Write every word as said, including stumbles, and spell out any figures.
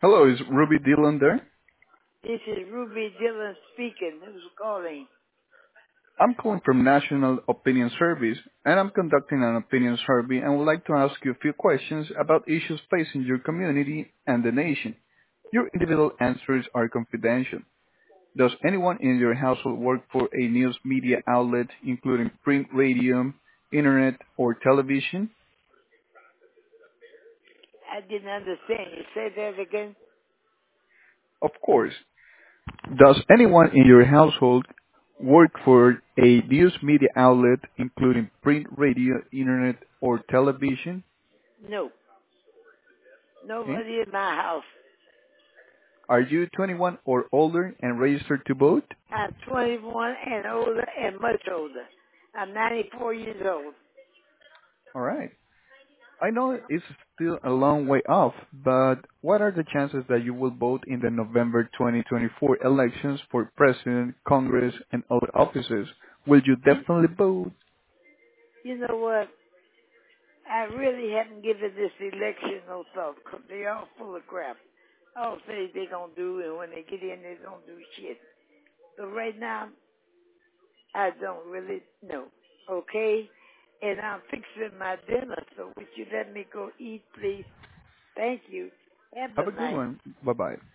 Hello, is Ruby Dillon there? This is Ruby Dillon speaking. Who's calling? I'm calling from National Opinion Service, and I'm conducting an opinion survey and would like to ask you a few questions about issues facing your community and the nation. Your individual answers are confidential. Does anyone in your household work for a news media outlet, including print, radio, internet, or television? I didn't understand. You say that again? Of course. Does anyone in your household work for a news media outlet, including print, radio, internet, or television? No. Okay. Nobody in my house. Are you twenty-one or older and registered to vote? I'm twenty-one and older and much older. I'm ninety-four years old. All right. I know it's still a long way off, but what are the chances that you will vote in the November twenty twenty-four elections for president, Congress, and other offices? Will you You, definitely vote? you know what? I really haven't given this election no thought 'cause they all full of crap. All say they gonna do, and when they get in, they don't do shit. So right now, I don't really know. Okay? And I'm fixing my dinner, so would you let me go eat, please? Thank you. Have Have a a good nice one. Bye-bye.